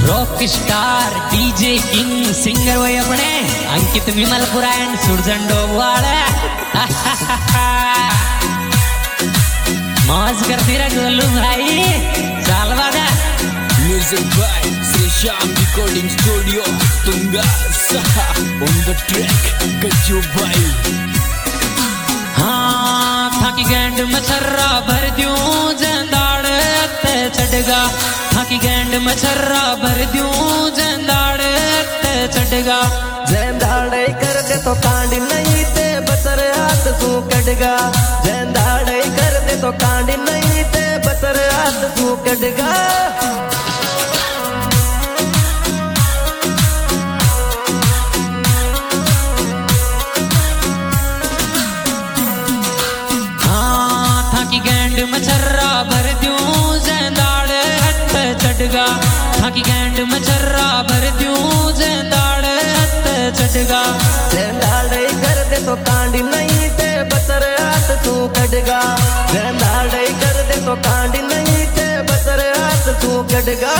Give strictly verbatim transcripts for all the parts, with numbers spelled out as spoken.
Rock star DJ king singer वही अपने अंकित विमलपुरा and Surjan डोबवाड़ा मौज करती रह गोलू भाई चाल वादा music by Shri Shyam recording studio तुंगा सहा ऑन द ट्रैक गज्जू भाई। हाँ थाकी गैंड मछर्रा भर दूं जंदाड़ ते चढ़गा थाकी गैंड मछर्रा भर दूं जंदाड़ ते चढ़गा जंदाड़े कर दे तो कांड नहीं ते बसर हाथ तू कटगा जंदाड़े कर दे तो कांड नहीं ते बसर हाथ तू कटगा। मछर्रा भर दूं जंदाड़ हथ चढ़गा थाकी गैंड मछर्रा भर दूं जंदाड़ हथ चढ़गा जंदाड़े कर दे तो कांड नहीं ते बसर हाथ तू कटगा जंदाड़े कर दे तो कांड नहीं ते बसर हाथ तू कटगा।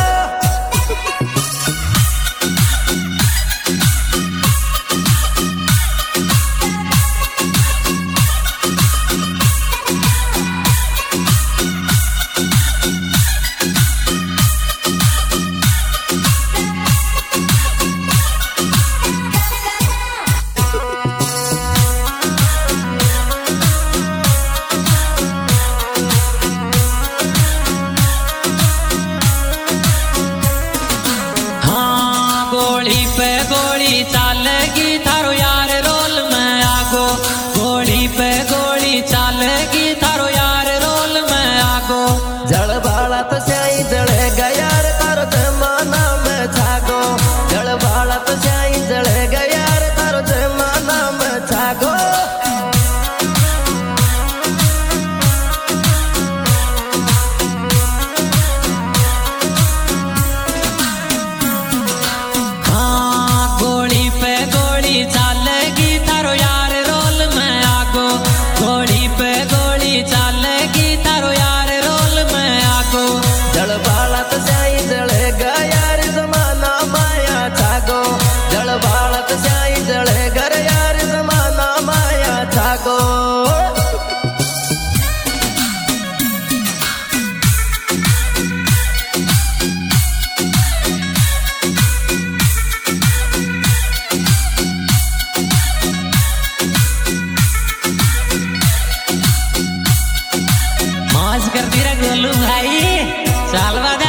गोली पे गोली चालेगी थारो यार रोल में आगो गोली पे गोली चालेगी थारो यार रोल में आगो जल बाला तो स्याही जलेगा यार तारो जमाना में छागो जल बाला तो स्याही जलेगा यार तारो जमाना में छागो। चालेगी थारो यार रोल में आगो गोली पे गोली चालेगी थारो यार रोल में आगो जल बाला तो स्याही जलेगा यार जमाना माया छागो जल बाला तो स्याही जलेगा यार जमाना माया छागो। करती रह गोलू भाई चाल वादा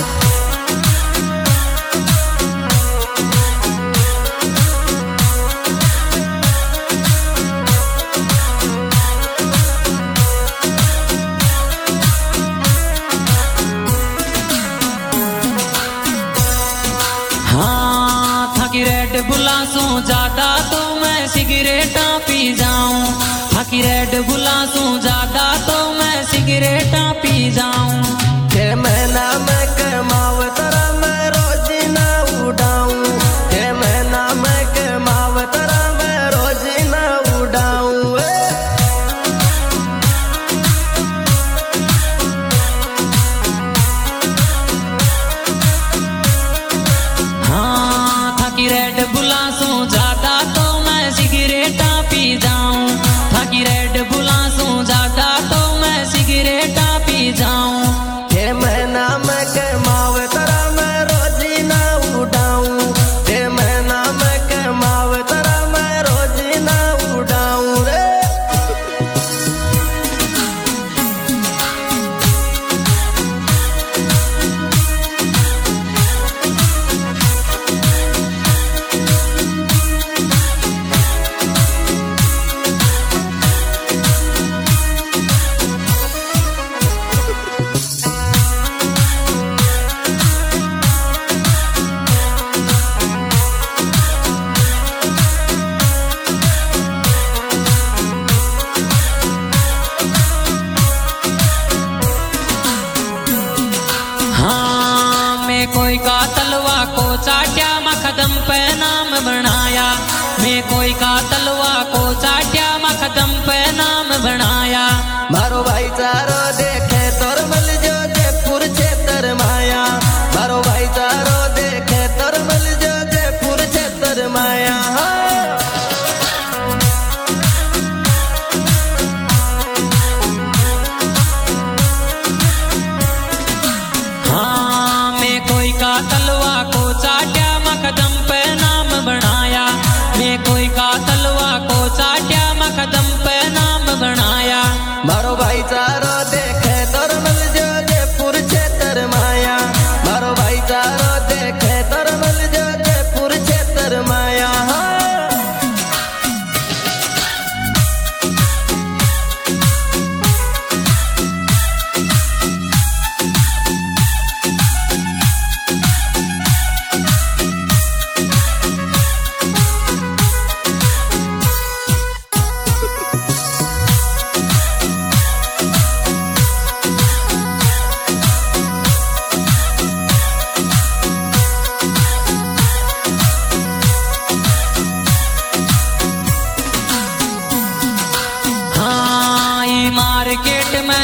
हाँ थाकी रेड बुलासू ज्यादा तो मैं सिगरेटा पी जाऊं थाकी रेड बुलासू ज्यादा तो मैं सिगरेटा पी जाऊं के महीना में कमाव तरा मैं रोज ना उड़ाऊं के महीना में कमाव तरा मैं रोज ना उड़ाऊं। हाँ थाकी रेड बुलासू ज्यादा तो मैं सिगरेटा पी जाऊं थाकी रेड बुलासू ज्यादा तो मैं सिगरेटा पी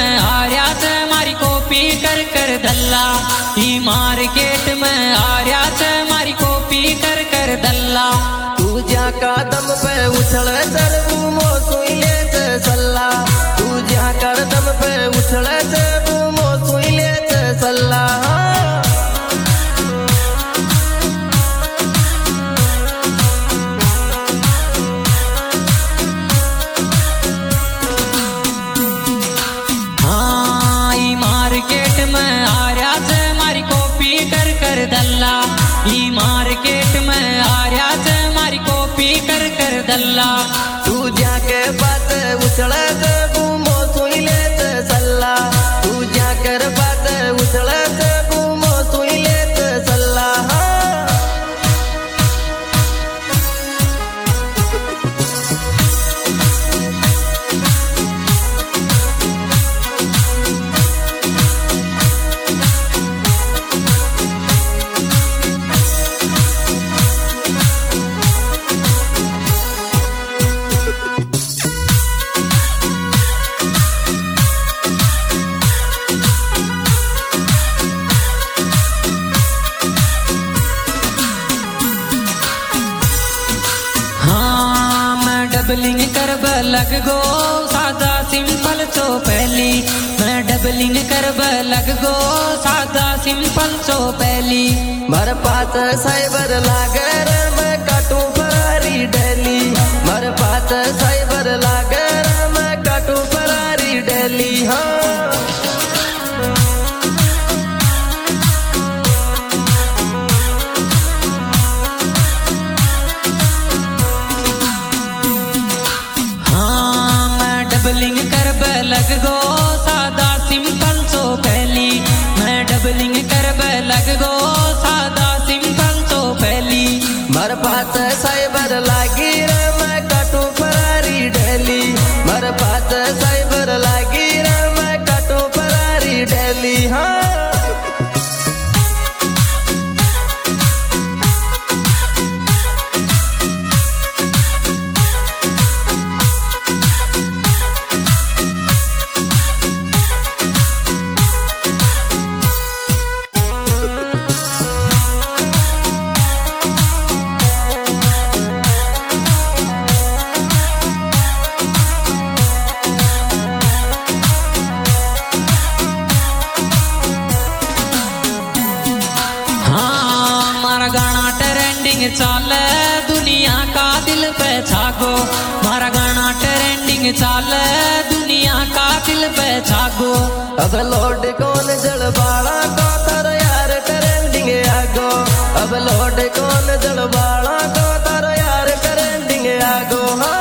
में आर्या से मारी कॉपी कर कर दल्ला। ई मार्केट में आर्या से मारी कॉपी कर कर दल्ला। तुझ्या कदम पे उछल चलू मोसुइले से सल्ला। तुझ्या कदम पे उछल चलू मोसुइले से सल्ला। हाँ ई मार्केट में आर्या से मारी कॉपी कर कर दल्ला। ई मार्केट में आर्या से मारी कॉपी कर कर दल्ला। तुझ्या के बात उछल चलू मोसुइले से सल्ला। तुझ्या कर बात उछल चलू मोसुइले से सल्ला। डबलिंग करब लग गो सादा सिंपल चो पहली। मैं डबलिंग करब लग गो सादा सिंपल चो पहली। मर पात साइबर लागर मैं काटू फरारी डेली। मर पात साइबर लागर मैं काटू फरारी डेली। हाँ डबलिंग करब लग गो सादा सिंपल चो पहली। मैं डबलिंग करब लग गो सादा सिंपल चो पहली। मर पात साइबर लागी रे मैं काटू फरारी डेली। मर पात साइबर लागी रे मैं काटू फरारी डेली। हाँ चाले दुनिया का दिल पे छागो। मारा गाना ट्रेंडिंग चाले दुनिया का दिल पे छागो। अब लौट कौन जलवाड़ा को तर यार ट्रेंडिंग आगो। अब लौट कौन जलवाड़ा को तर यार ट्रेंडिंग आगो। हाँ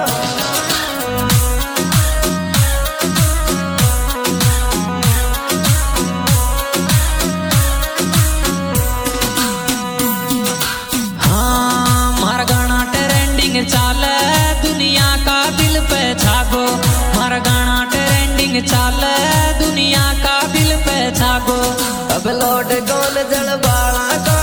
चाले दुनिया का दिल पे छागो। मारा गाना ट्रेंडिंग चाले दुनिया का दिल पे छागो। अब लौट कौन जलवाड़ा को